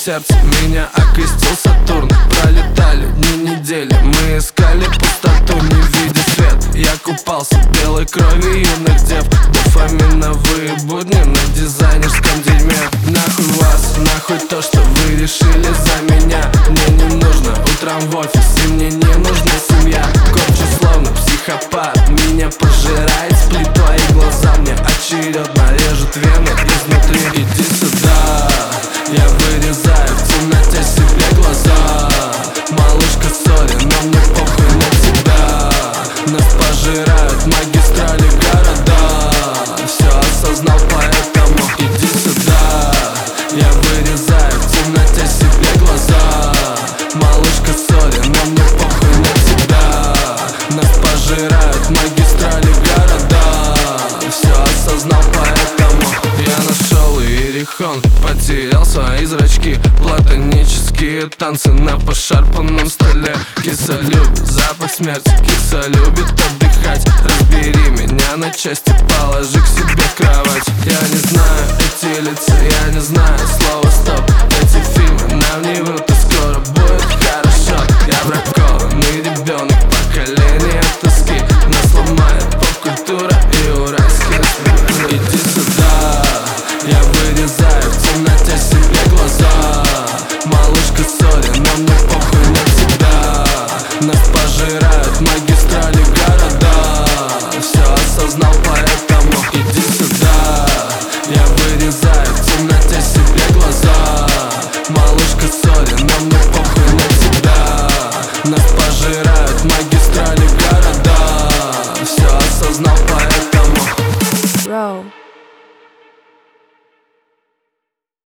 сердце меня окрестил Сатурн. Пролетали дни, недели, мы искали пустоту, не видя свет. Я купался в белой крови юных дев. Дофаминовые будни на дизайнерском дерьме. Нахуй вас, нахуй то, что вы решили за меня. Мне не нужно утром в офис, и мне не нужна семья. Корчу словно психопат, меня пожирает сплит. Твои глаза мне очередно режут вены изнутри. Иди сюда, я вырезаю в темноте себе глаза. Малышка, сори, но мне похуй на тебя. Нас пожирают магистрали города. Все осознал, поэтому иди сюда. Я вырезаю в темноте себе глаза. Малышка, сори, но мне похуй на тебя. Нас пожирают магистрали города. Все осознал, поэтому я нашел Иерихон, потерял свои зрачки. Платонические танцы на пошарпанном столе. Киса любит запах смерти, киса любит отдыхать. Разбери меня на части, положи к себе в кровать. Я не знаю эти лица, я не знаю слово стоп. Эти фильмы нам не врут, и скоро будет хорошо. Я бракованный ребенок, поколение тоски. Нас ломает поп-культура и уральские смех. Иди сюда, я вырезаю в темноте себе глаза. Малышка, сори, но мне похуй на тебя. Нас пожирают магистрали города. Все осознал, поэтому иди сюда. Я вырезаю в темноте себе глаза. Малышка, сори, но мне похуй на тебя. Нас пожирают магистрали города. Все осознал, поэтому